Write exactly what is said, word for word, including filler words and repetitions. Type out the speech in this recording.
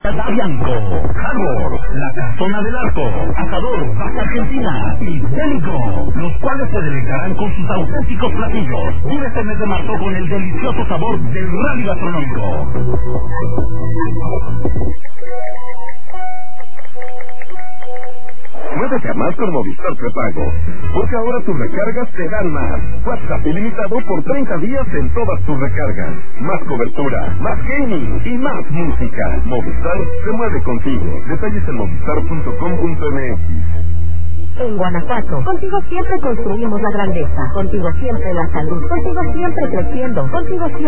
Bianco, Harbor, La Casona del Arco, Asador, Baja Argentina y Délico, los cuales se deleitarán con sus auténticos platillos. Vive este mes de marzo con el delicioso sabor del rally gastronómico. Muévete a más con Movistar Prepago, porque ahora tus recargas te dan más. WhatsApp ilimitado por treinta días en todas tus recargas. Más cobertura, más gaming y más música. Movistar se mueve contigo. Detalles en movistar punto com punto m x. En Guanajuato, contigo siempre construimos la grandeza, contigo siempre la salud, contigo siempre creciendo, contigo siempre